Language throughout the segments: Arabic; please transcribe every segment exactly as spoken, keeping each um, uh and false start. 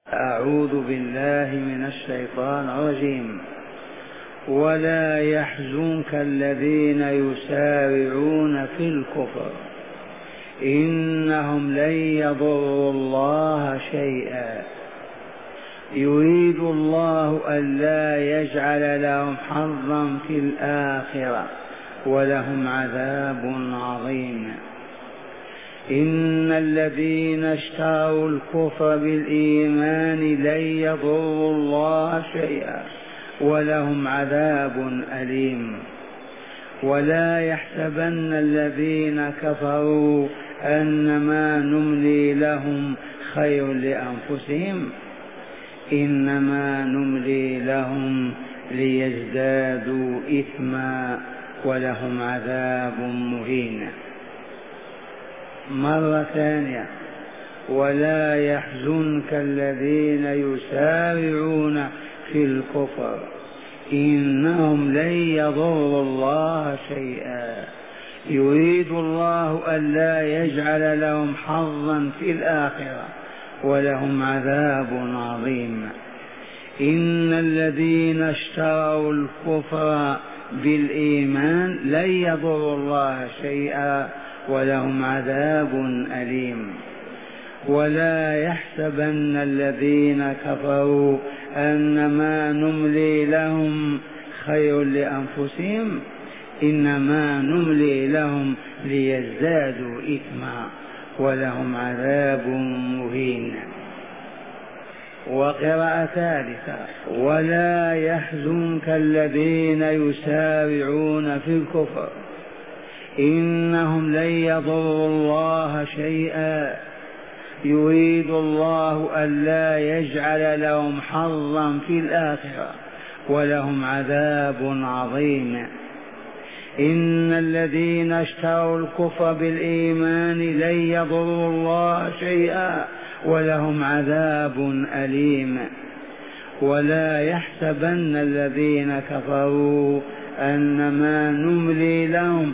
أعوذ بالله من الشيطان الرجيم. ولا يحزنك الذين يسارعون في الكفر إنهم لن يضروا الله شيئا يريد الله ألا يجعل لهم حظا في الآخرة ولهم عذاب عظيم. إن الذين اشتروا الكفر بالإيمان لن يضروا الله شيئا ولهم عذاب أليم. ولا يحسبن الذين كفروا أنما نملي لهم خير لأنفسهم إنما نملي لهم ليزدادوا إثما ولهم عذاب مهين. مرة ثانية: ولا يحزنك الذين يسارعون في الكفر إنهم لن يضروا الله شيئا يريد الله ألا يجعل لهم حظا في الآخرة ولهم عذاب عظيم. إن الذين اشتروا الكفر بالإيمان لن يضروا الله شيئا ولهم عذاب أليم. ولا يحسبن الذين كفروا أنما نملي لهم خير لأنفسهم إنما نملي لهم ليزدادوا إثما ولهم عذاب مهين. وقراءة ثالثة: ولا يحزنك الذين يسارعون في الكفر إنهم لن يضروا الله شيئا يريد الله ألا يجعل لهم حظا في الآخرة ولهم عذاب عظيم. إن الذين اشتروا الكفر بالإيمان لن يضروا الله شيئا ولهم عذاب أليم. ولا يحسبن الذين كفروا أنما نملي لهم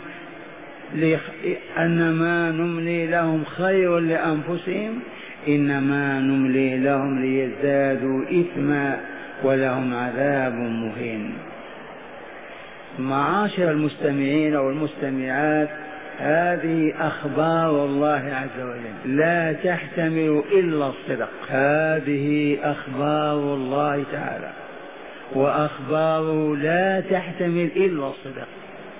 أنما نملي لهم خير لأنفسهم إنما نملي لهم ليزدادوا إثما ولهم عذاب مهين. معاشر المستمعين والمستمعات، هذه أخبار الله عز وجل لا تحتمل إلا الصدق. هذه أخبار الله تعالى وأخباره لا تحتمل إلا الصدق.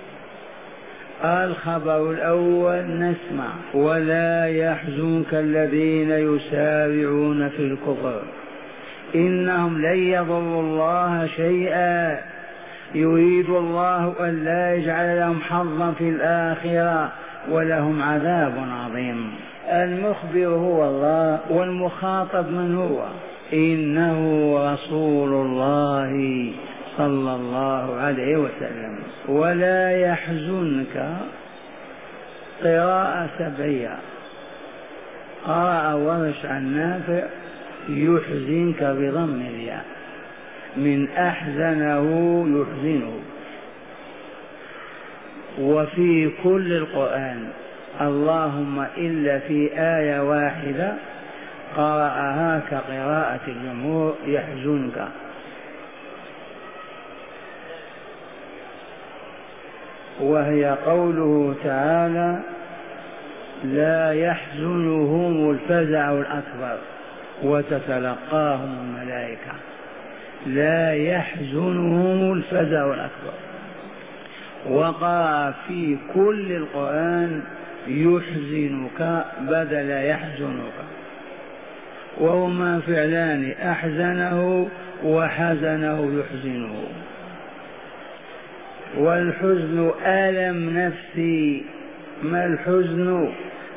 الخبر الأول نسمع: ولا يحزنك الذين يسارعون في الكفر إنهم لن يضروا الله شيئا يريد الله ألا يجعل لهم حظا في الآخرة ولهم عذاب عظيم. المخبر هو الله والمخاطب من هو؟ إنه رسول الله صلى الله عليه وسلم. ولا يحزنك قراءة سبعية، قرأ ورش عن نافع يحزنك بضم الياء، من أحزنه يحزنه. وفي كل القرآن اللهم إلا في آية واحدة قرأها كقراءة الجمهور: يحزنك. وهي قوله تعالى: لا يحزنهم الفزع الأكبر وتتلقاهم الملائكة. لا يحزنهم الفزع الأكبر. وقع في كل القرآن يحزنك بدل يحزنك، وهما فعلان: أحزنه وحزنه يحزنه. والحزن ألم نفسي. ما الحزن؟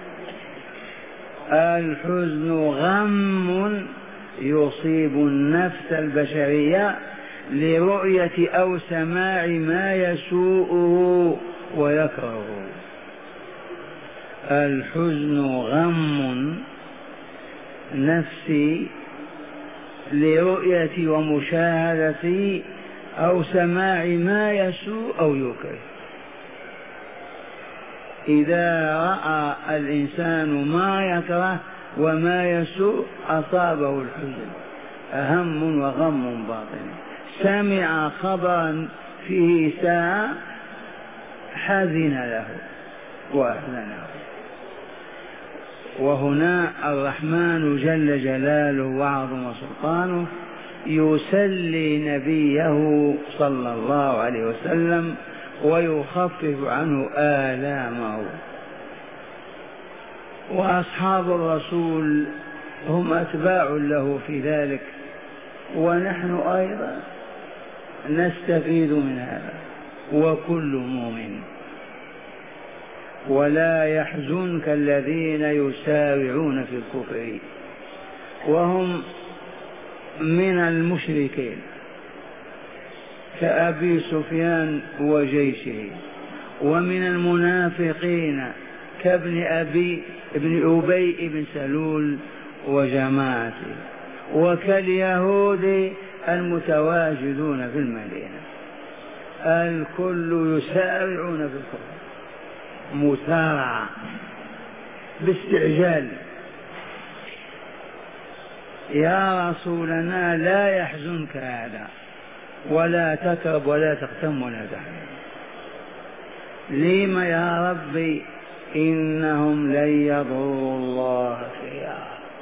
الحزن غم يصيب النفس البشرية لرؤية أو سماع ما يسوءه ويكرهه. الحزن غم نفسي لرؤية ومشاهدة أو سماع ما يسوء أو يكره. إذا رأى الإنسان ما يكره وما يسوء أصابه الحزن، هم وغم باطن. سمع خبرا فيه ساعة حزن له وأحزنه. وهنا الرحمن جل جلاله وعظم سلطانه يسلي نبيه صلى الله عليه وسلم ويخفف عنه آلامه. وأصحاب الرسول هم أتباع له في ذلك، ونحن أيضا نستفيد من هذا، وكل مؤمن. ولا يحزنك الذين يسارعون في الكفر وهم من المشركين كأبي سفيان وجيشه، ومن المنافقين كابن أبي ابن أبي بن سلول وجماعته، وكاليهود المتواجدون في المدينة. الكل يسارعون في الكفر مسارعة باستعجال. يا رسولنا لا يحزنك هذا، ولا تكرب ولا تغتم ولا تحزن. لم يا ربي؟ إنهم لن يضروا الله شيئا،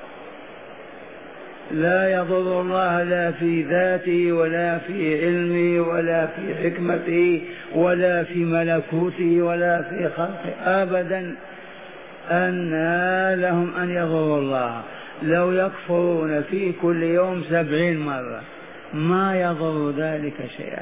لا يضر الله لا في ذاته ولا في علمه ولا في حكمته ولا في ملكوته ولا في خلقه أبدا. أن لهم أن يضروا الله؟ لو يكفرون في كل يوم سبعين مرة ما يضر ذلك شيئا.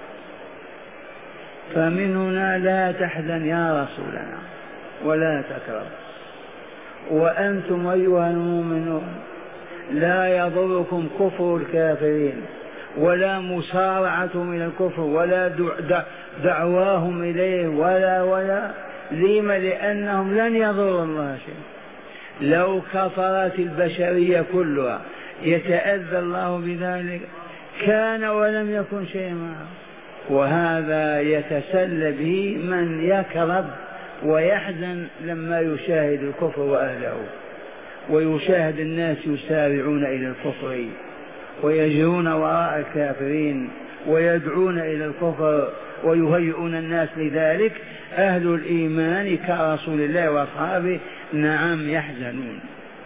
فمن هنا لا تحزن يا رسولنا ولا تكرر. وأنتم أيها المؤمنون لا يضركم كفر الكافرين ولا مسارعتهم إلى الكفر ولا دعواهم إليه ولا ولا لم؟ لأنهم لن يضروا الله شيئا. لو كفرت البشرية كلها يتأذى الله بذلك كان ولم يكن شيء معه. وهذا يتسلى به من يكرب ويحزن لما يشاهد الكفر وأهله، ويشاهد الناس يسارعون إلى الكفر ويجرون وراء الكافرين ويدعون إلى الكفر ويهيئون الناس لذلك. أهل الإيمان كرسول الله وأصحابه نعم يحزنون.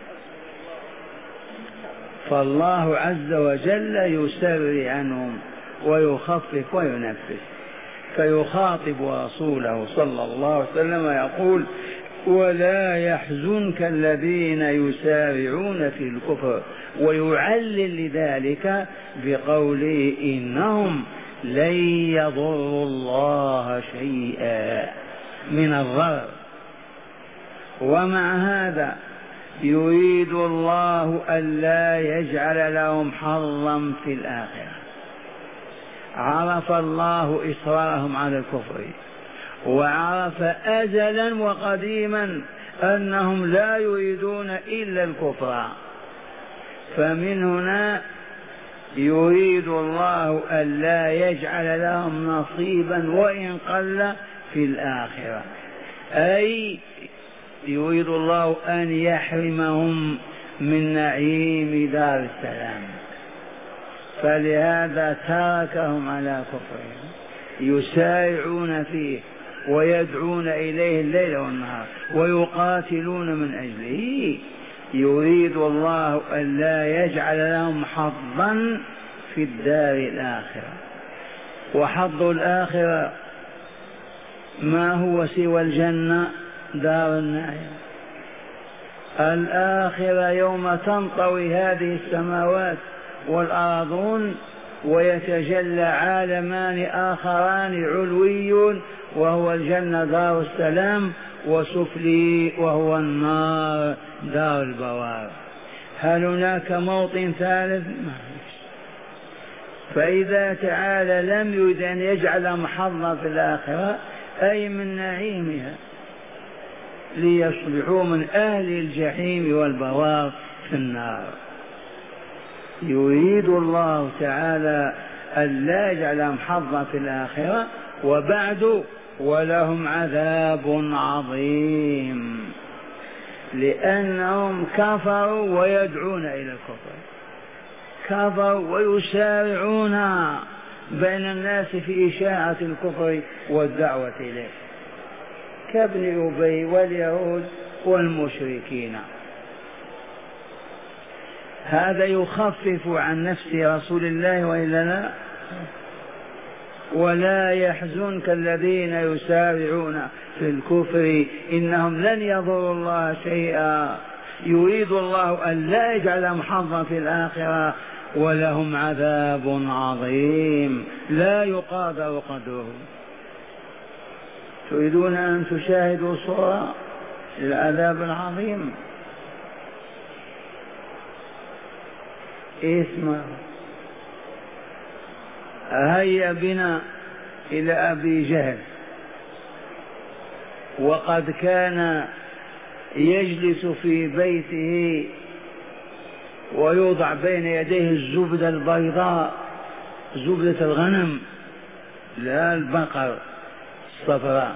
فالله عز وجل يسري عنهم ويخفف وينفس، فيخاطب رسوله صلى الله عليه وسلم يقول: ولا يحزنك الذين يسارعون في الكفر، ويعلل لذلك بقوله: إنهم لن يضروا الله شيئا من الضرر. ومع هذا يريد الله ألا يجعل لهم حظا في الآخرة. عرف الله إصرارهم على الكفر، وعرف أزلا وقديما أنهم لا يريدون إلا الكفر، فمن هنا يريد الله ألا يجعل لهم نصيبا وإن قل في الآخرة، أي يريد الله أن يحرمهم من نعيم دار السلام. فلهذا تركهم على كفرهم يسارعون فيه ويدعون إليه الليل والنهار ويقاتلون من أجله. يريد الله أن لا يجعل لهم حظا في الدار الآخرة. وحظ الآخرة ما هو سوى الجنة، دار النعيم. الآخرة يوم تنطوي هذه السماوات والأرضون ويتجلى عالمان آخران علوي، وهو الجنة دار السلام، وسفلي وهو النار دار البوار. هل هناك موطن ثالث؟ فإذا تعالى لم يريد أن يجعل محظا في الآخرة أي من نعيمها ليصبحوا من أهل الجحيم والبوار في النار. يريد الله تعالى أن لا يجعلهم حظا في الآخرة. وبعد ولهم عذاب عظيم. لأنهم كفروا ويدعون إلى الكفر، كفروا ويسارعون بين الناس في إشاعة الكفر والدعوة إليه كابن أبي واليهود والمشركين. هذا يخفف عن نفس رسول الله وإلا لا؟ ولا يحزنك الذين يسارعون في الكفر إنهم لن يضروا الله شيئا، يريد الله أن لا يجعلهم حظا في الآخرة ولهم عذاب عظيم لا يقادر قدره. تريدون أن تشاهدوا صورة للعذاب العظيم؟ اسمع، هيا بنا إلى أبي جهل، وقد كان يجلس في بيته ويوضع بين يديه الزبدة البيضاء، زبدة الغنم لا البقر الصفراء،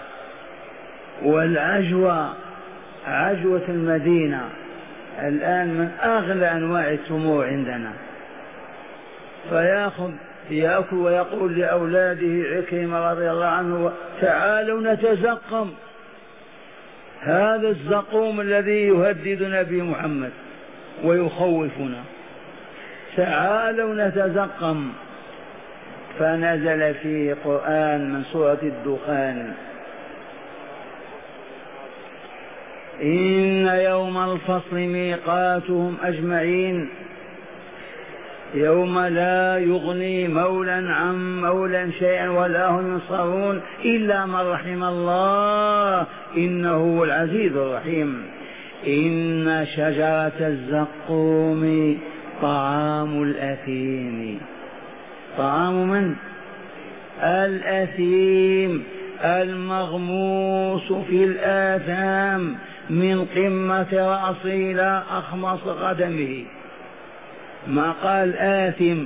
والعجوة عجوة المدينة الآن من أغلى أنواع التمور عندنا، فيأخذ يأكل ويقول لأولاده عكرمة رضي الله عنه تعالوا نتزقم، هذا الزقوم الذي يهدد نبي محمد ويخوفنا، تعالوا نتزقم. فنزل فيه قرآن من سورة الدخان: إن يوم الفصل ميقاتهم أجمعين يوم لا يغني مولا عن مولا شيئا ولا هم ينصرون إلا من رحم الله إنه هو العزيز الرحيم. إن شجرة الزقوم طعام الأثيم، طعام من؟ الأثيم المغموس في الآثام من قمة رأسه إلى أخمص قدمه، ما قال آثم،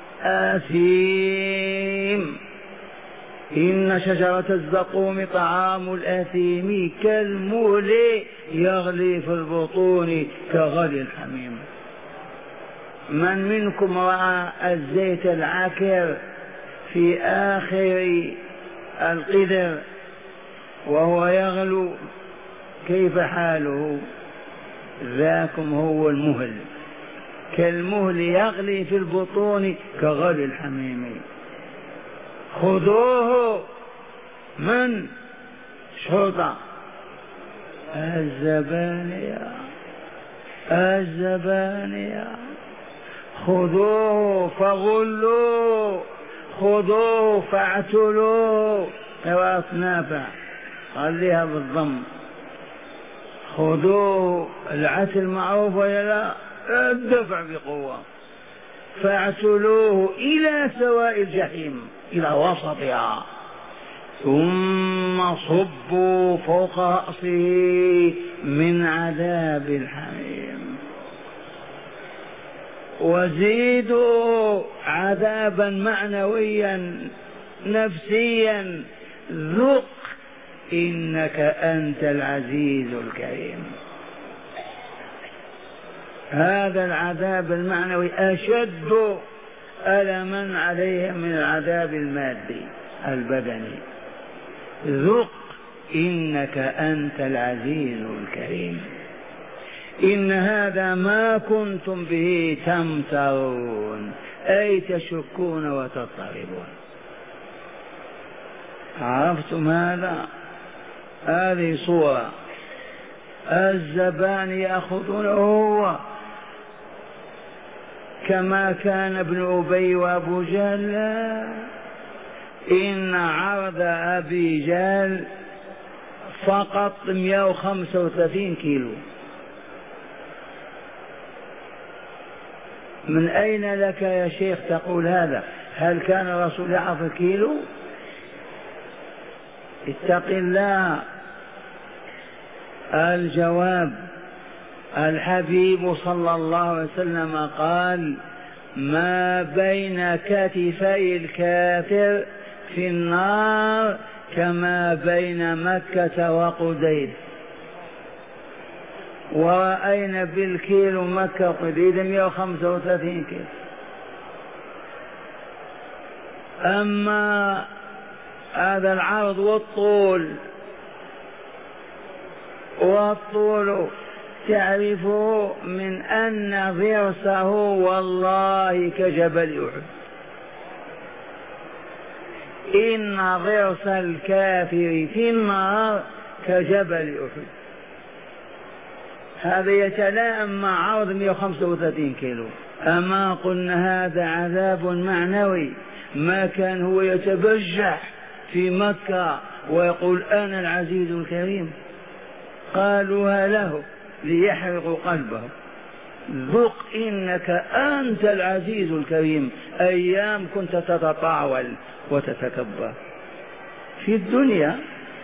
آثيم. إن شجرة الزقوم طعام الأثيم كالمهل يغلي في البطون كغلي الحميم. من منكم رأى الزيت العكر في آخر القدر وهو يغلو كيف حاله؟ ذاكم هو المهل، كالمهل يغلي في البطون كغلي الحميم. خذوه من شرطة الزبانية، الزبانية، خذوه فغلوه، خذوه فاعتلوه. قراءة نافع خليها بالضم، خذوه العتل معروف ولا لا؟ الدفع بقوة. فاعتلوه إلى سواء الجحيم، إلى وسطها، ثم صبوا فوق رأسه من عذاب الحميم، وزيدوا عذابا معنويا نفسيا، ذق إنك أنت العزيز الكريم. هذا العذاب المعنوي أشد ألما عليهم من العذاب المادي البدني. ذق إنك أنت العزيز الكريم. إن هذا ما كنتم به تمترون، أي تشكون وتضطربون. عرفتم هذا؟ هذه صورة الزبان يأخذونه هو كما كان ابن أبي وأبو جهل. إن عرض أبي جهل فقط مئة وخمسة وثلاثين كيلو. من أين لك يا شيخ تقول هذا؟ هل كان الرسول يعرف الكيلو؟ اتق الله. الجواب: الحبيب صلى الله عليه وسلم قال: ما بين كتفي الكافر في النار كما بين مكة وقديد. ورأينا بالكيلو مكة قديد مئة وخمسة وثلاثين كيلو. أما هذا العرض والطول، والطول تعرفه من أن ضرسه والله كجبل أحد. إن ضرس الكافر في النار كجبل أحد. هذا يتلائم مع عرض مئة وخمسة وثلاثين كيلو. أما قلنا هذا عذاب معنوي، ما كان هو يتبجح في مكة ويقول أنا العزيز الكريم، قالوها له ليحرقوا قلبه. ذق إنك أنت العزيز الكريم. أيام كنت تتطاول وتتكبر في الدنيا.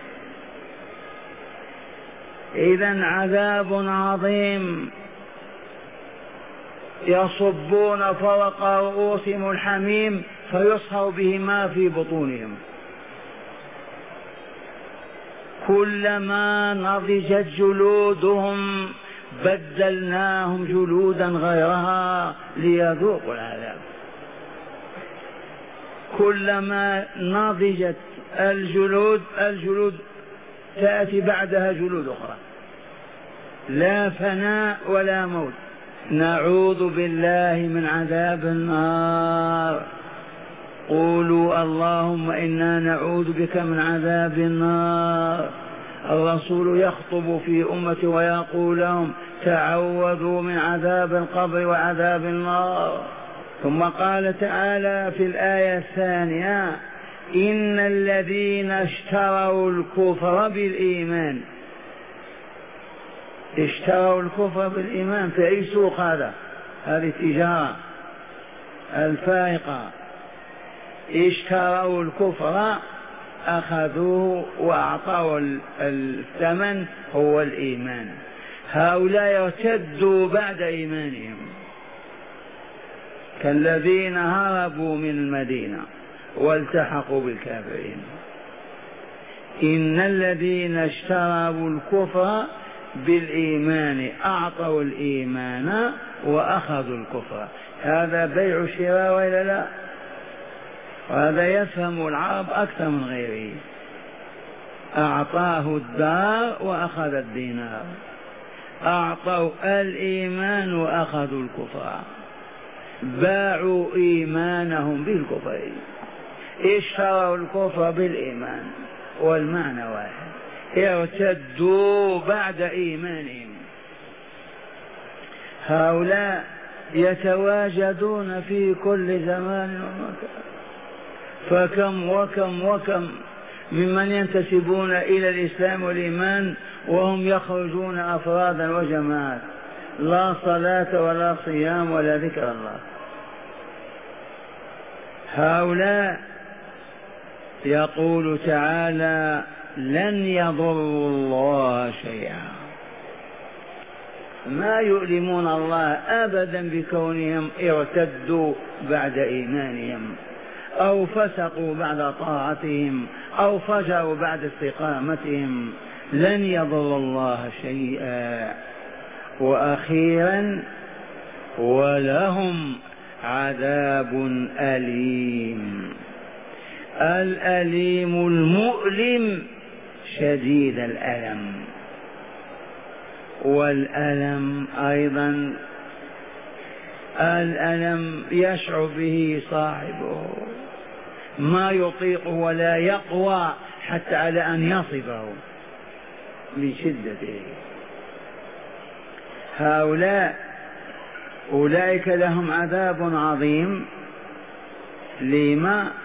إذن عذاب عظيم. يصبون فوق رؤوسهم الحميم فيصهر به ما في بطونهم. كلما نضجت جلودهم بدلناهم جلودا غيرها ليذوقوا العذاب. كلما نضجت الجلود الجلود تأتي بعدها جلود أخرى، لا فناء ولا موت. نعوذ بالله من عذاب النار. قولوا اللهم إنا نعوذ بك من عذاب النار. الرسول يخطب في أمته ويقول لهم تعوذوا من عذاب القبر وعذاب النار. ثم قال تعالى في الآية الثانية إن الذين اشتروا الكفر بالإيمان. اشتروا الكفر بالإيمان في أي سوق هذا؟ هذه التجارة الفائقة. اشتروا الكفر أخذوه وأعطوا الثمن هو الإيمان. هؤلاء ارتدوا بعد إيمانهم كالذين هربوا من المدينة والتحقوا بالكافرين. إن الذين اشتروا الكفر بالإيمان أعطوا الإيمان وأخذوا الكفر. هذا بيع شراء وإلا لا؟ وهذا يفهم العرب أكثر من غيره. أعطاه الدار وأخذ الدينار. أعطوا الإيمان وأخذوا الكفر. باعوا إيمانهم بالكفر. اشتروا الكفر بالإيمان والمعنى واحد. ارتدوا بعد إيمانهم. هؤلاء يتواجدون في كل زمان ومكان، فكم وكم وكم ممن ينتسبون إلى الإسلام والإيمان وهم يخرجون أفرادا وجماعات، لا صلاة ولا صيام ولا ذكر الله. هؤلاء يقول تعالى لن يضروا الله شيئا. ما يؤلمون الله أبدا بكونهم ارتدوا بعد إيمانهم أو فسقوا بعد طاعتهم أو فجروا بعد استقامتهم. لن يضر الله شيئا. وأخيرا ولهم عذاب أليم. الأليم المؤلم شديد الألم. والألم أيضا الألم يشعر به صاحبه، ما يطيق ولا يقوى حتى على أن يصفه من شدته. هؤلاء أولئك لهم عذاب عظيم. لما؟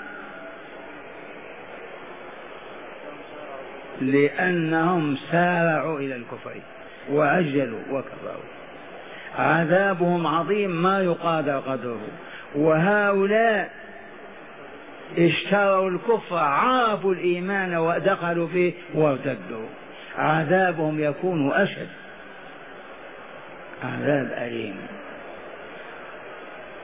لأنهم سارعوا إلى الكفر وعجلوا وكفروا. عذابهم عظيم ما يقادر قدره. وهؤلاء اشتروا الكفر، عرفوا الإيمان ودخلوا فيه وارتدوا. عذابهم يكون أشد، عذاب أليم.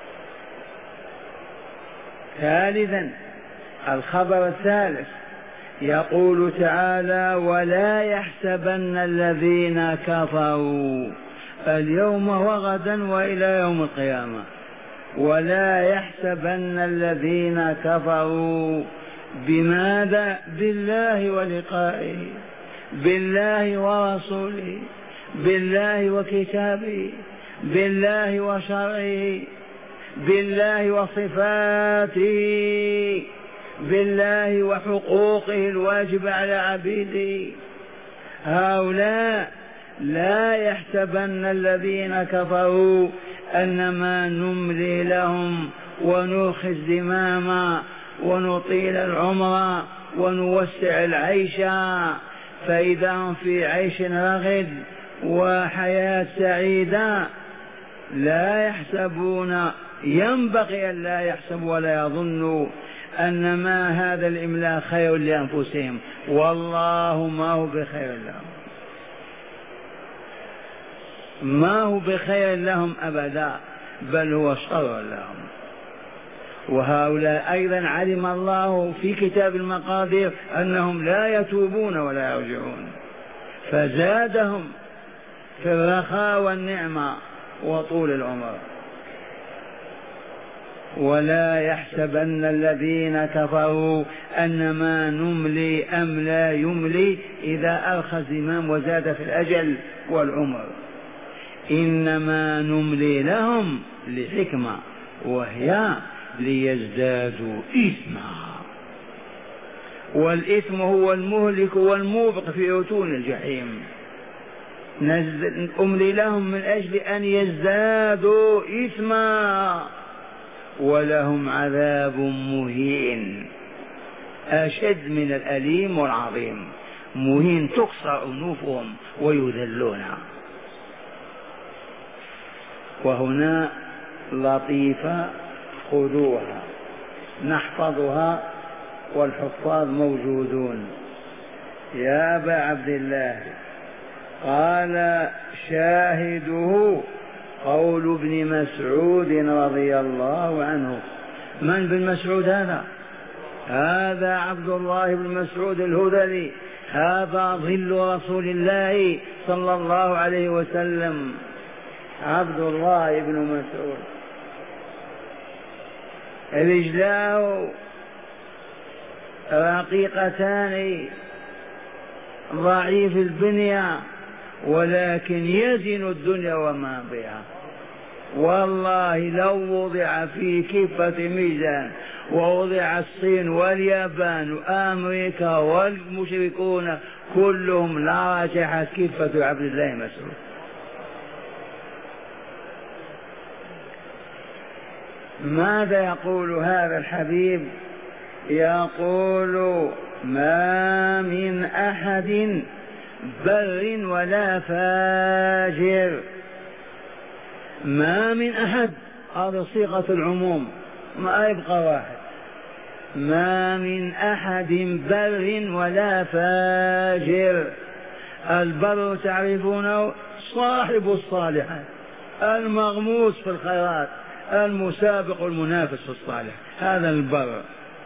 ثالثا الخبر الثالث يقول تعالى ولا يحسبن الذين كفروا اليوم وغدا وإلى يوم القيامة، ولا يحسبن الذين كفروا بماذا؟ بالله ولقائه، بالله ورسوله، بالله وكتابه، بالله وشرعه، بالله وصفاته، بالله وحقوقه الواجبة على عبيده. هؤلاء لا يحسبن الذين كفروا أنما نملي لهم ونرخي الزمام ونطيل العمر ونوسع العيش فإذا هم في عيش رغد وحياة سعيدة. لا يحسبون، ينبغي أن لا يحسبوا ولا يظنوا أن ما هذا الإملاء خير لأنفسهم، والله ما هو بخير لهم، ما هو بخير لهم أبدا، بل هو شر لهم. وهؤلاء أيضا علم الله في كتاب المقادير أنهم لا يتوبون ولا يرجعون، فزادهم في الرخاء والنعمة وطول العمر. ولا يحسبن الذين كفروا أنما نملي أم لا يملي إذا أرخى الزمام وزاد في الأجل والعمر، إنما نملي لهم لحكمة وهي ليزدادوا إثما، والإثم هو المهلك والموبق في أتون الجحيم. أملي لهم من أجل أن يزدادوا إثما ولهم عذاب مهين أشد من الأليم والعظيم، مهين تقصر أنوفهم ويذلون. وهنا لطيفة خذوها نحفظها والحفاظ موجودون. يا أبا عبد الله قال شاهده قول ابن مسعود رضي الله عنه. من بن مسعود هذا؟ هذا عبد الله بن مسعود الهذلي، هذا ظل رسول الله صلى الله عليه وسلم، عبد الله بن مسعود. رجلاه رقيقتان ضعيف البنية، ولكن يزن الدنيا وما بها. والله لو وضع في كفة ميزان ووضع الصين واليابان وأمريكا والمشركون كلهم لرجحت كفة عبد الله مسعود. ماذا يقول هذا الحبيب؟ يقول ما من أحد بر ولا فاجر، ما من أحد، هذا صيغة العموم ما يبقى واحد، ما من أحد بر ولا فاجر. البر تعرفونه صاحب الصالحات، المغموس في الخيرات، المسابق المنافس في الصالح، هذا البر.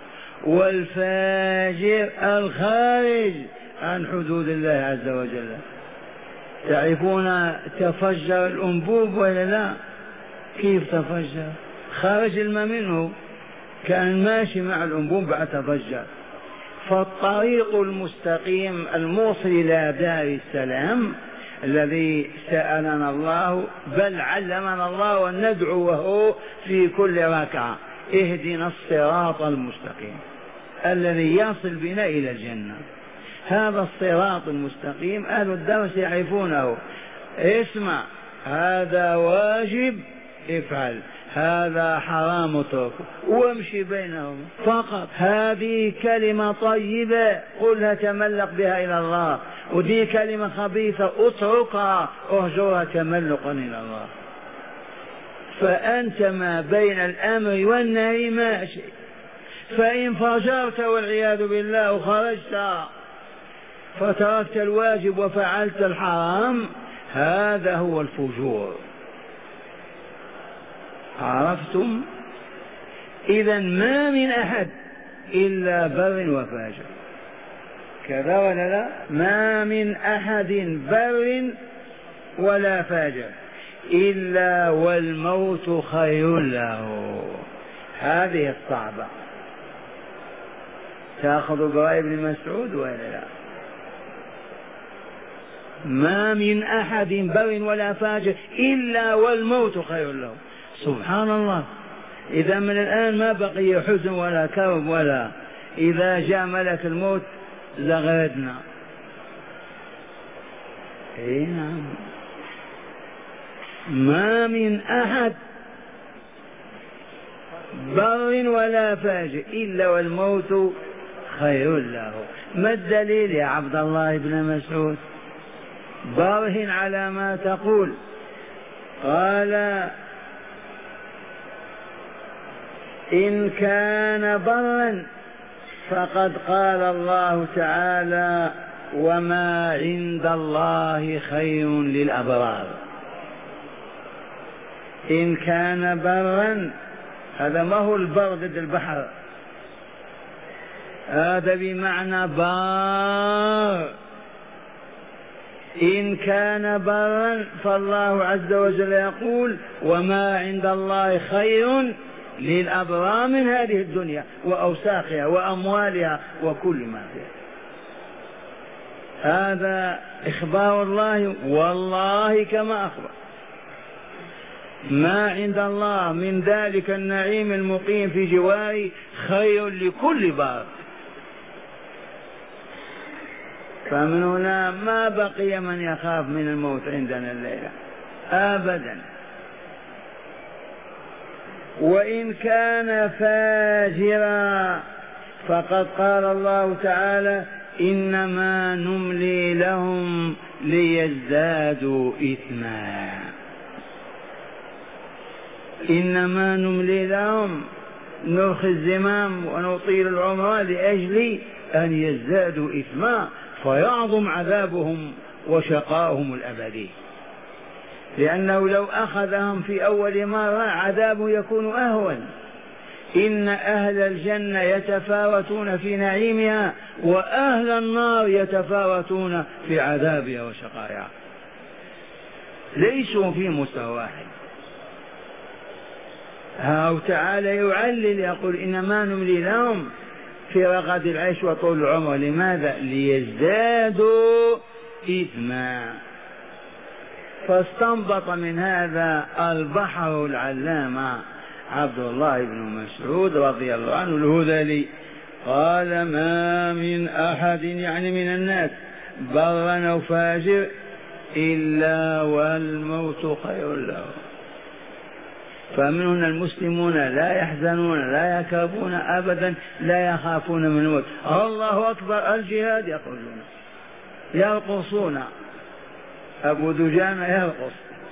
والفاجر الخارج عن حدود الله عز وجل. تعرفون تفجر الأنبوب ولا لا؟ كيف تفجر؟ خرج الماء منه، كان ماشي مع الأنبوب بعد تفجر. فالطريق المستقيم الموصل إلى دار السلام الذي سألنا الله بل علمنا الله أن ندعوه في كل ركعة، اهدنا الصراط المستقيم الذي يصل بنا إلى الجنة. هذا الصراط المستقيم أهل الدرس يعرفونه. اسمع، هذا واجب افعل، هذا حرام اتركه، وامشي بينهم فقط. هذه كلمة طيبة قلها تملق بها إلى الله، ودي كلمة خبيثة اتركها اهجرها تملقا إلى الله. فأنت ما بين الأمر والنهي ماشي، فإن فجرت والعياذ بالله وخرجت فتركت الواجب وفعلت الحرام، هذا هو الفجور. عرفتم؟ إذا ما من أحد إلا بر وفاجر. كذا ولا لا؟ ما من أحد بر ولا فاجر إلا والموت خير له. هذه الصعبة. تأخذ برأي ابن مسعود ولا لا؟ ما من أحد بر ولا فاجر إلا والموت خير له. سبحان الله. إذا من الآن ما بقي حزن ولا كرب ولا، إذا جاء ملك الموت لغردنا. إيه نعم. ما من أحد بر ولا فاجر إلا والموت خير له. ما الدليل يا عبد الله بن مسعود؟ برهن على ما تقول. قال إن كان برا فقد قال الله تعالى وما عند الله خير للأبرار. إن كان برا، هذا ما هو البر ضد البحر، هذا بمعنى بار. إن كان برا فالله عز وجل يقول وما عند الله خير للأبرار من هذه الدنيا وأوساخها وأموالها وكل ما فيها. هذا إخبار الله، والله كما أخبر. ما عند الله من ذلك النعيم المقيم في جواره خير لكل بار. فمن هنا ما بقي من يخاف من الموت عندنا الليلة أبدا. وإن كان فاجرا فقد قال الله تعالى إنما نملي لهم ليزدادوا إثما. إنما نملي لهم، نرخي الزمام ونطيل العمر لأجل أن يزدادوا إثما فيعظم عذابهم وشقاؤهم الأبدي. لأنه لو أخذهم في أول مرة عذابه يكون أهون. إن أهل الجنة يتفاوتون في نعيمها وأهل النار يتفاوتون في عذابها وشقائها، ليسوا في مستوى واحد. ها تعالى يعلل يقول إنما نملي لهم في رغد العيش وطول العمر. لماذا؟ ليزدادوا إثما. فاستنبط من هذا البحر العلامة عبد الله بن مسعود رضي الله عنه الهذلي قال ما من أحد يعني من الناس بر أو فاجر إلا والموت خير له. فمن هنا المسلمون لا يحزنون لا يكابون أبدا، لا يخافون من الموت. الله أكبر الجهاد يخرجون يرقصون، أبو دجانة يرقص.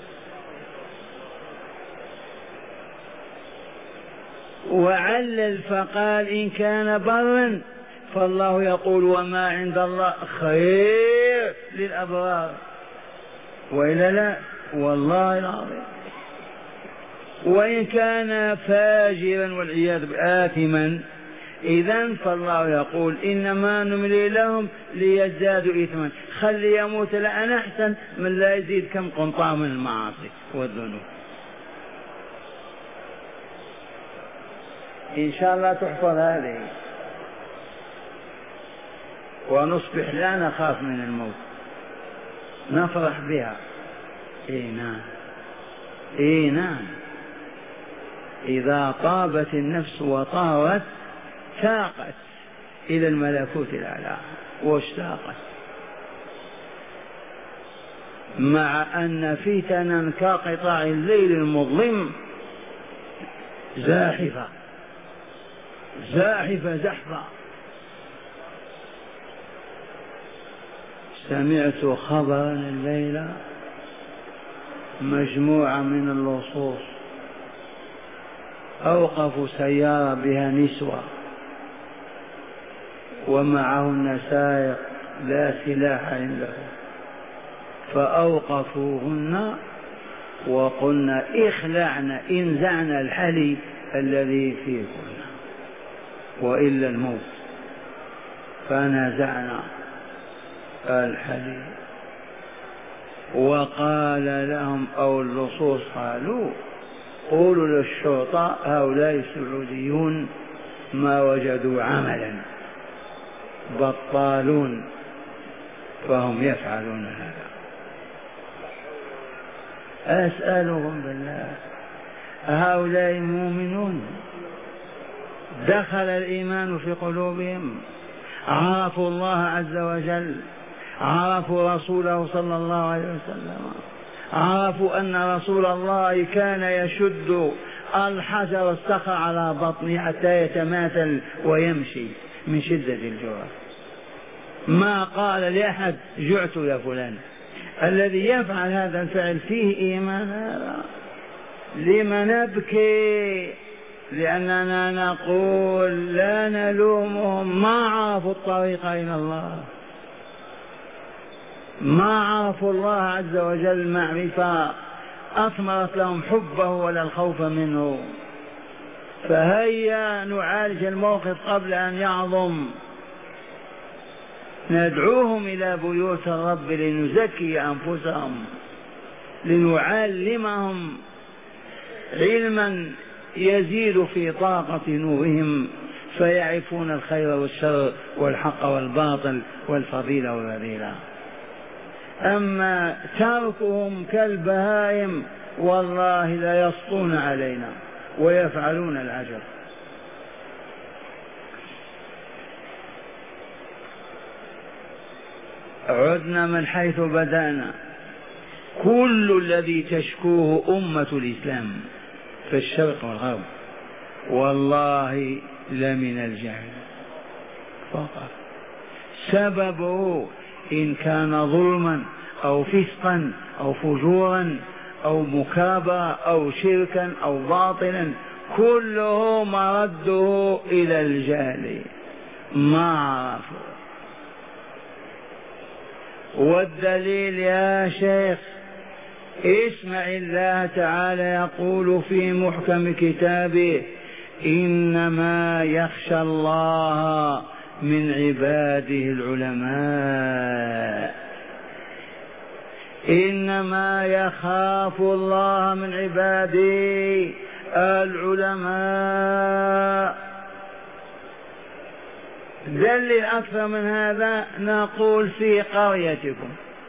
وعلل فقال إن كان برا فالله يقول وما عند الله خير للأبرار، وإلا لا والله العظيم. وإن كان فاجرا والعياذ بالله آثما إذن فالله يقول إنما نملي لهم ليزدادوا إثما. خلي يموت لأن أحسن من لا يزيد كم قنطار من المعاصي والذنوب. إن شاء الله تحفظ هذه ونصبح لا نخاف من الموت، نفرح بها. إيه نعم، إيه نعم. إذا طابت النفس وطارت ساقت إلى الملكوت الأعلى واشتاقت، مع أن فتنا كقطاع الليل المظلم زاحفة زاحفة زحفة. سمعت خبرا الليلة مجموعة من اللصوص أوقفوا سيارة بها نسوة ومعهن سائق لا سلاح عندهم، فأوقفوهن وقلنا اخلعنا انزعنا الحلي الذي فيكن وإلا الموت. فنزعنا الحديد. وقال لهم أو اللصوص قالوا قولوا للشرطة هؤلاء السعوديون ما وجدوا عملا بطالون فهم يفعلون هذا. أسألهم بالله هؤلاء مؤمنون دخل الإيمان في قلوبهم، عرفوا الله عز وجل، عرفوا رسوله صلى الله عليه وسلم، عرفوا أن رسول الله كان يشد الحجر الصخر على بطنه حتى يتماثل ويمشي من شدة الجوع، ما قال لأحد جعت يا فلان. الذي يفعل هذا الفعل فيه إيمان هذا. لما نبكي؟ لأننا نقول لا نلومهم، ما عرفوا الطريق إلى الله، ما عرفوا الله عز وجل معرفة أثمرت لهم حبه ولا الخوف منه. فهيا نعالج الموقف قبل أن يعظم، ندعوهم إلى بيوت الرب لنزكي أنفسهم، لنعلمهم علما يزيد في طاقة نورهم فيعرفون الخير والشر والحق والباطل والفضيلة والرذيلة. أما تركهم كالبهائم والله لا يسطون علينا ويفعلون العجب. عدنا من حيث بدأنا. كل الذي تشكوه أمة الإسلام في الشرق والغرب والله لمن الجهل فقط. سببه إن كان ظلما أو فسقا أو فجورا أو مكابرة أو شركا أو باطلا كله مرده إلى الجهل، ما عرفوا. والدليل يا شيخ اسمع الله تعالى يقول في محكم كتابه إنما يخشى الله من عباده العلماء. إنما يخاف الله من عباده العلماء. دليل أكثر من هذا نقول في قريتكم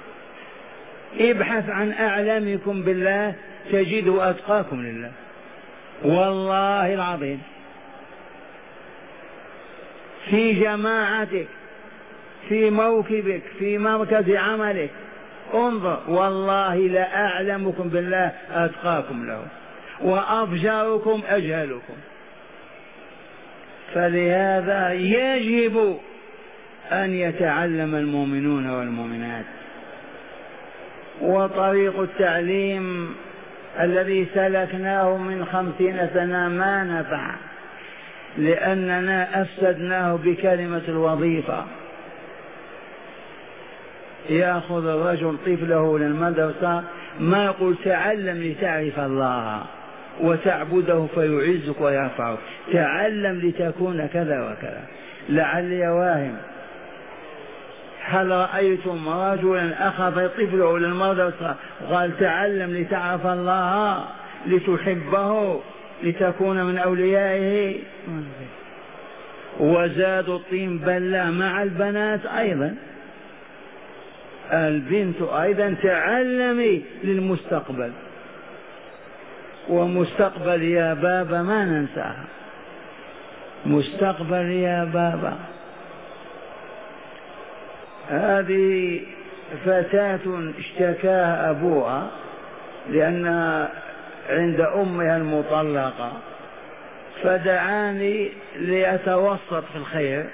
ابحث عن أعلمكم بالله تجدوا أتقاكم لله والله العظيم. في جماعتك، في موكبك، في مركز عملك انظر والله لا أعلمكم بالله أتقاكم له وأفجركم أجهلكم. فلهذا يجب أن يتعلم المؤمنون والمؤمنات. وطريق التعليم الذي سلكناه من خمسين سنة ما نفع، لأننا أفسدناه بكلمة الوظيفة. يأخذ الرجل طفله للمدرسة ما يقول تعلم لتعرف الله وتعبده فيعزك ويرفعك، تعلم لتكون كذا وكذا. لعلي واهم، هل رأيتم رجلا أخذ طفله للمدرسة قال تعلم لتعرف الله لتحبه لتكون من أوليائه؟ وزادوا الطين بلة مع البنات أيضا. البنت أيضا تعلمي للمستقبل، ومستقبل يا بابا ما ننساها، مستقبل يا بابا. هذه فتاة اشتكاها أبوها لأنها عند أمها المطلقة، فدعاني لأتوسط في الخير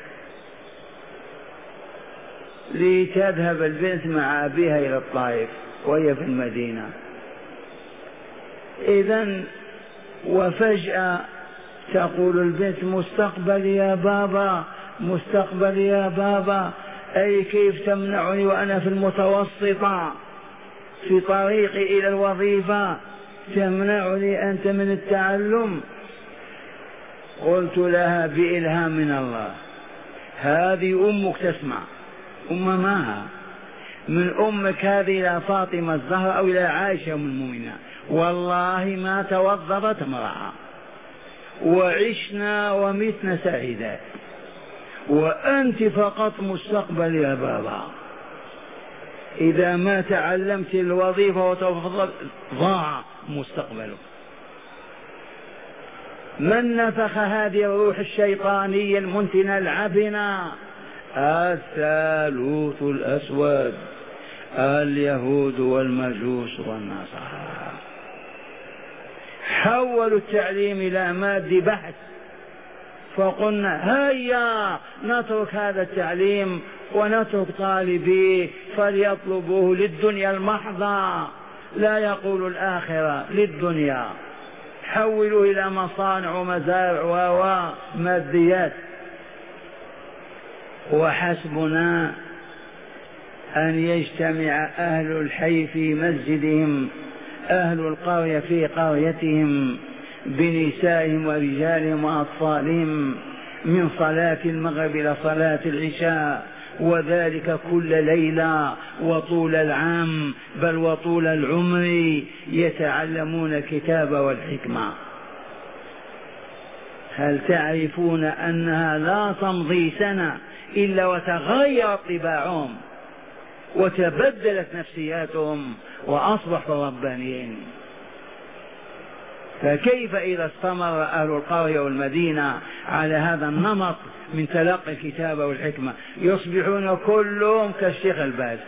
لتذهب البنت مع أبيها إلى الطائف وهي في المدينة. إذن وفجأة تقول البنت مستقبل يا بابا، مستقبل يا بابا. أي كيف تمنعني وأنا في المتوسطة في طريقي إلى الوظيفة، تمنعني أنت من التعلم؟ قلت لها بإلهام من الله، هذه أمك تسمع، أم معها من أمك هذه إلى فاطمة الزهراء أو إلى عائشة أم المؤمنين، والله ما توظفت امرأة، وعشنا ومتنا سعيدات، وأنت فقط مستقبل يا بابا. إذا ما تعلمت الوظيفة وتوظفت ضاع مستقبلك. من نفخ هذه الروح الشيطانية المنتنة العفنة؟ الثالوث الأسود، اليهود والمجوس والنصارى. حولوا التعليم إلى مادة بحث، فقلنا هيا نترك هذا التعليم ونترك طالبيه فليطلبوه للدنيا المحضة، لا يقول الآخرة، للدنيا. حولوا إلى مصانع ومزارع وماديات. وحسبنا أن يجتمع أهل الحي في مسجدهم، أهل القرية في قريتهم، بنسائهم ورجالهم وأطفالهم، من صلاة المغرب إلى صلاة العشاء، وذلك كل ليلة وطول العام، بل وطول العمر، يتعلمون الكتاب والحكمة. هل تعرفون أنها لا تمضي سنة إلا وتغيرت طباعهم وتبدلت نفسياتهم وأصبحوا ربانيين؟ فكيف إذا استمر أهل القرية والمدينة على هذا النمط من تلقي الكتاب والحكمة؟ يصبحون كلهم كالشيخ الباز.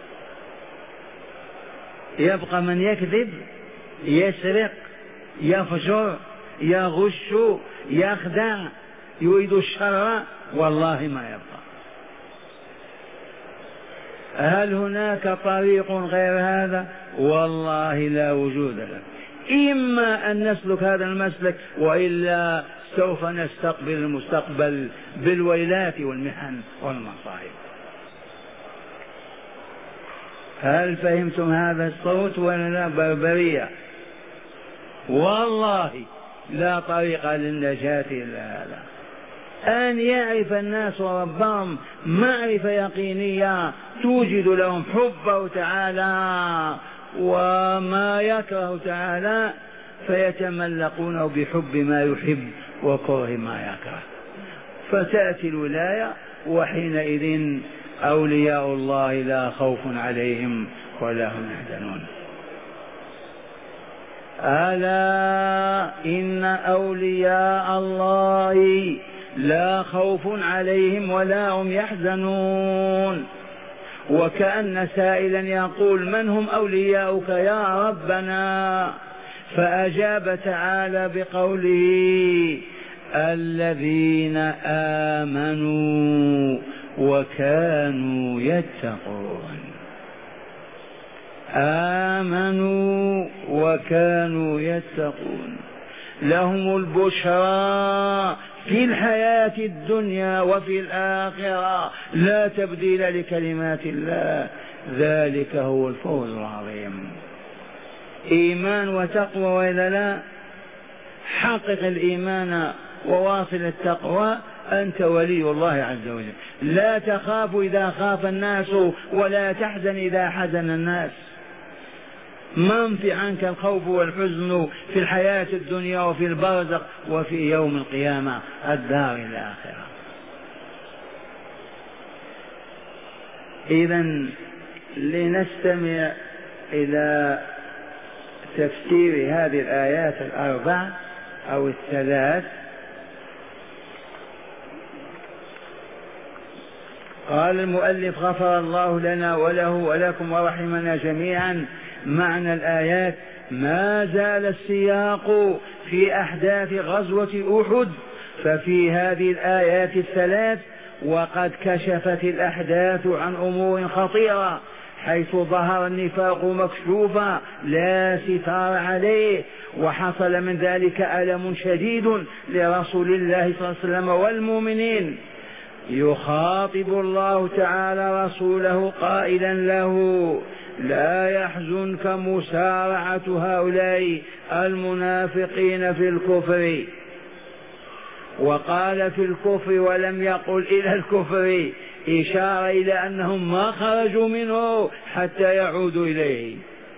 يبقى من يكذب، يسرق، يفجر، يغش، يخدع، يريد الشر، والله ما يبقى. هل هناك طريق غير هذا؟ والله لا وجود له. إما أن نسلك هذا المسلك، وإلا سوف نستقبل المستقبل بالويلات والمحن والمصائب. هل فهمتم هذا الصوت ولا لا؟ بربرية والله، لا طريق للنجاة إلا هذا، أن يعرف الناس ربهم معرفة يقينية توجد لهم حبه تعالى وما يكره تعالى، فيتملقونه بحب ما يحب وكره ما يكره، فتأتي الولاية، وحينئذ أولياء الله لا خوف عليهم ولا هم يحزنون. ألا إن أولياء الله لا خوف عليهم ولا هم يحزنون. وكأن سائلا يقول من هم أولياؤك يا ربنا؟ فأجاب تعالى بقوله الذين آمنوا وكانوا يتقون. آمنوا وكانوا يتقون، لهم البشرى في الحياة الدنيا وفي الآخرة، لا تبديل لكلمات الله، ذلك هو الفوز العظيم. إيمان وتقوى، وإذا لا حقق الإيمان وواصل التقوى، أنت ولي الله عز وجل. لا تخاف إذا خاف الناس، ولا تحزن إذا حزن الناس. منفي عنك الخوف والحزن في الحياة الدنيا وفي البرزخ وفي يوم القيامة الدار الآخرة. إذن لنستمع إلى تفسير هذه الآيات الأربع أو الثلاث. قال المؤلف غفر الله لنا وله ولكم ورحمنا جميعا. معنى الآيات: ما زال السياق في أحداث غزوة أحد، ففي هذه الآيات الثلاث وقد كشفت الأحداث عن أمور خطيرة، حيث ظهر النفاق مكشوفا لا ستار عليه، وحصل من ذلك ألم شديد لرسول الله صلى الله عليه وسلم والمؤمنين. يخاطب الله تعالى رسوله قائلا له: لا يحزنك مسارعة هؤلاء المنافقين في الكفر. وقال في الكفر ولم يقل إلى الكفر، إشارة إلى أنهم ما خرجوا منه حتى يعودوا إليه.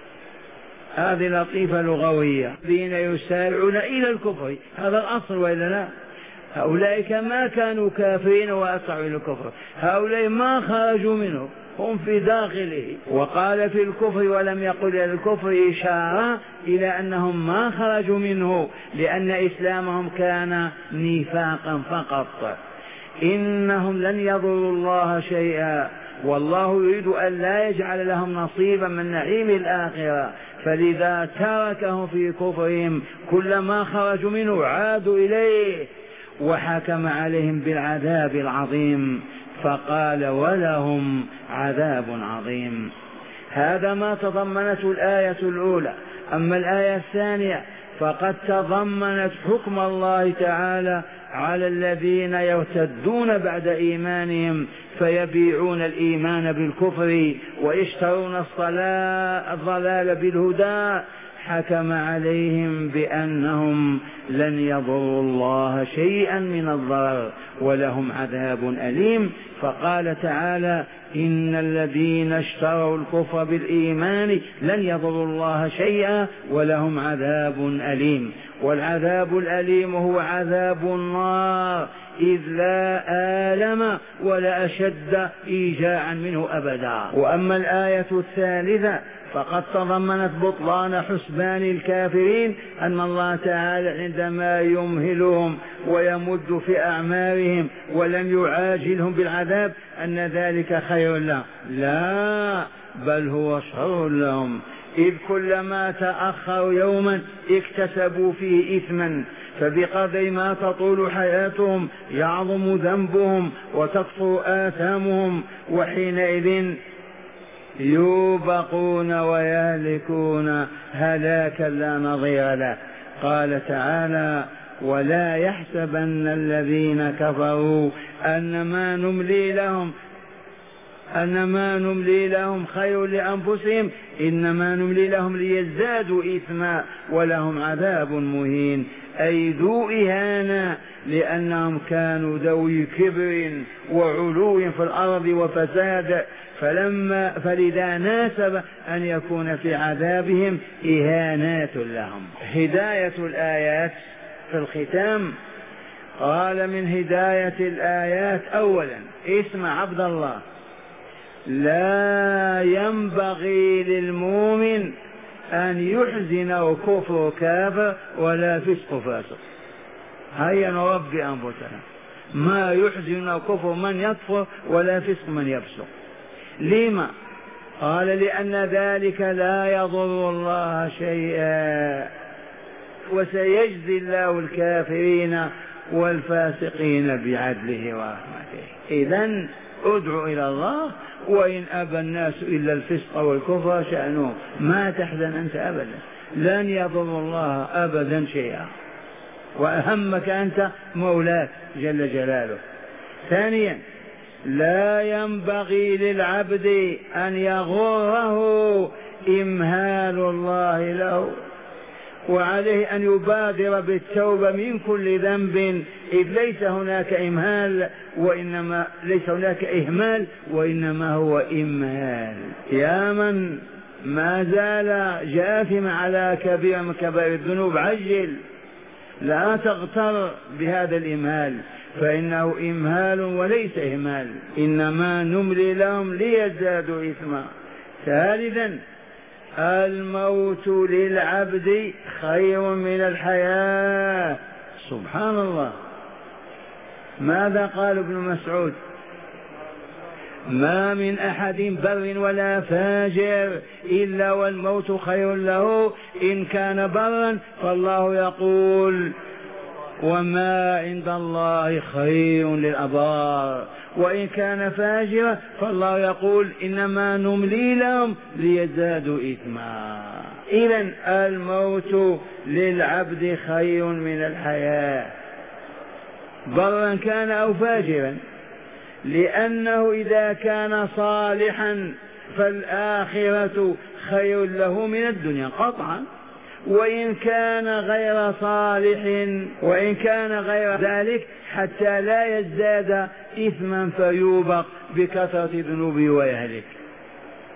هذه لطيفة لغوية. الذين يسارعون إلى الكفر، هذا الأصل وإلا لا؟ هؤلاء ما كانوا كافرين وأسعوا إلى الكفر، هؤلاء ما خرجوا منه، هم في داخله. وقال في الكفر ولم يقل إلى الكفر إشارة إلى أنهم ما خرجوا منه، لأن إسلامهم كان نفاقا فقط. إنهم لن يضروا الله شيئا، والله يريد أن لا يجعل لهم نصيبا من نعيم الآخرة، فلذا تركهم في كفرهم، كلما خرجوا منه عادوا إليه، وحكم عليهم بالعذاب العظيم، فقال ولهم عذاب عظيم. هذا ما تضمنته الآية الأولى. أما الآية الثانية فقد تضمنت حكم الله تعالى على الذين يرتدون بعد إيمانهم فيبيعون الإيمان بالكفر ويشترون الضلال بالهدى. حكم عليهم بأنهم لن يضروا الله شيئا من الضرر ولهم عذاب أليم. فقال تعالى إن الذين اشتروا الكفر بالإيمان لن يضروا الله شيئا ولهم عذاب أليم. والعذاب الأليم هو عذاب النار، إذ لا آلم ولا أشد إيجاعا منه أبدا. وأما الآية الثالثة فقد تضمنت بطلان حسبان الكافرين، أن الله تعالى عندما يمهلهم ويمد في أعمارهم ولم يعاجلهم بالعذاب أن ذلك خير لهم، لا، بل هو شر لهم، إذ كلما تأخروا يوما اكتسبوا فيه إثما، فبقدر ما تطول حياتهم يعظم ذنبهم وتكثر آثامهم، وحينئذ يوبقون ويهلكون هلاكا لا نظير له. قال تعالى ولا يحسبن الذين كفروا أنما نملي لهم أنما نملي لهم خير لأنفسهم إنما نملي لهم ليزدادوا إثما ولهم عذاب مهين، أي ذو إهانة، لأنهم كانوا ذوي كبر وعلو في الأرض وفساد، فلما فلذا ناسب أن يكون في عذابهم إهانات لهم. هداية الآيات في الختام، قال من هداية الآيات أولا اسمع عبد الله، لا ينبغي للمؤمن أن يحزن كفر كافر ولا فسق فاسق. هيا نربي أنفسنا، ما يحزن كفر من يكفر ولا فسق من يفسق. لما؟ قال لأن ذلك لا يضر الله شيئا، وسيجزي الله الكافرين والفاسقين بعدله ورحمته. إذن ادعو إلى الله، وإن أبى الناس إلا الفسق والكفر شأنه، ما تحزن أنت أبدا، لن يضر الله أبدا شيئا، وأهمك أنت مولاك جل جلاله. ثانيا لا ينبغي للعبد أن يغره إمهال الله له، وعليه أن يبادر بالتوبة من كل ذنب، إذ ليس هناك إمهال وإنما ليس هناك إهمال وإنما هو إمهال. يا من ما زال جاثم على كبير من كبائر الذنوب عجل، لا تغتر بهذا الإمهال، فإنه إمهال وليس إهمال، إنما نملي لهم ليزدادوا إثما. ثالثا الموت للعبد خير من الحياة. سبحان الله، ماذا قال ابن مسعود؟ ما من أحد بر ولا فاجر إلا والموت خير له، إن كان برا فالله يقول وما عند الله خير للأبرار، وإن كان فاجرا فالله يقول إنما نملي لهم ليزدادوا إثما. إذن الموت للعبد خير من الحياة، برا كان أو فاجرا، لأنه إذا كان صالحا فالآخرة خير له من الدنيا قطعا، وإن كان غير صالح، وإن كان غير ذلك حتى لا يزداد إثما فيوبق بكثرة ذنوبه ويهلك.